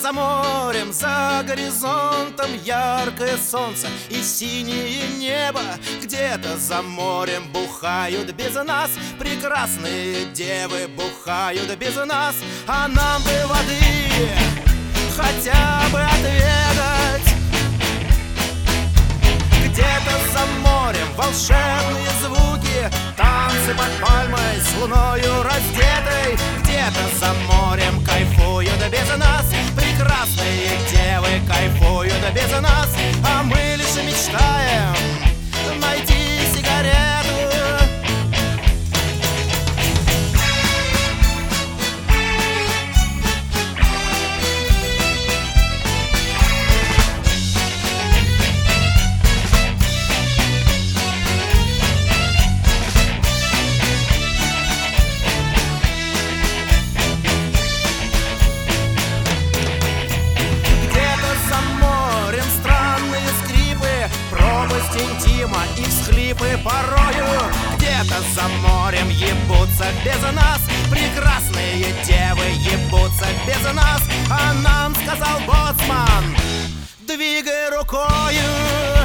за морем, за горизонтом яркое солнце и синее небо. Где-то за морем бухают без нас прекрасные девы, бухают без нас. А нам бы воды хотя бы отведать. Где-то за морем волшебные звуки, танцы под пальмой с луною раздетой. Где-то за морем кайфуют без нас прекрасные девы, кайфуют без нас. А мы лишь мечтаем найти сигарету. Интима и всхлипы порою. Где-то за морем ебутся без нас прекрасные девы, ебутся без нас. А нам сказал боцман: двигай рукою.